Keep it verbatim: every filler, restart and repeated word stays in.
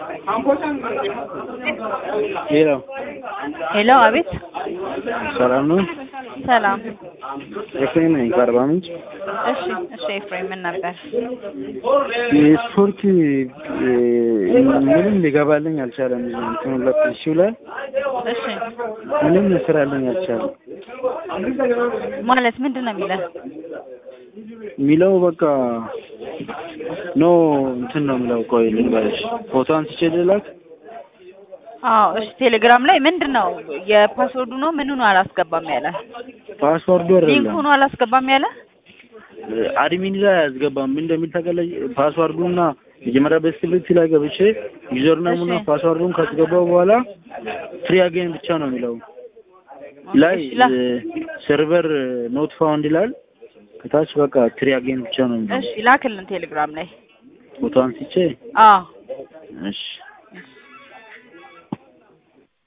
Hello. Hello, Abid. ሰላም ነው? ሰላም። ኤፍሬም ነኝ ከአርባ ምንጭ። እሺ፣ እሺ ኤፍሬም ምን ነበር? የስፖርት ምንም ሊገባልኝ አልቻለም። እንትኑ ለጥሽው ላይ እሺ ምንም መስራልኝ አልቻለም። ማለት ምንድነው የሚለው? ሚለው በቃ ኖ እንትን ነው የሚለው። ቆይ ልንገርሽ፣ ፎቶ አንስቼ ልላክ። አዎ እሺ። ቴሌግራም ላይ ምንድነው የፓስወርዱ ነው ምኑ ነው አላስገባም ያለ? ፓስወርዱ አይደለም ሊንኩ ነው አላስገባም ያለ? አድሚን ላይ አያስገባም። ምን እንደሚል ታውቃለህ? ፓስወርዱና መጀመሪያ በስክሪፕት ላይ ገብቼ ዩዘር ኔሙና ፓስወርዱን ካስገባው በኋላ ፍሪ አጌን ብቻ ነው የሚለው። ላይ ሰርቨር ኖት ፋውንድ ይላል። ከታች በቃ ፍሪ አጌን ብቻ ነው የሚለው። እሺ ላክልን ቴሌግራም ላይ ፎቶ አንስቼ። አዎ እሺ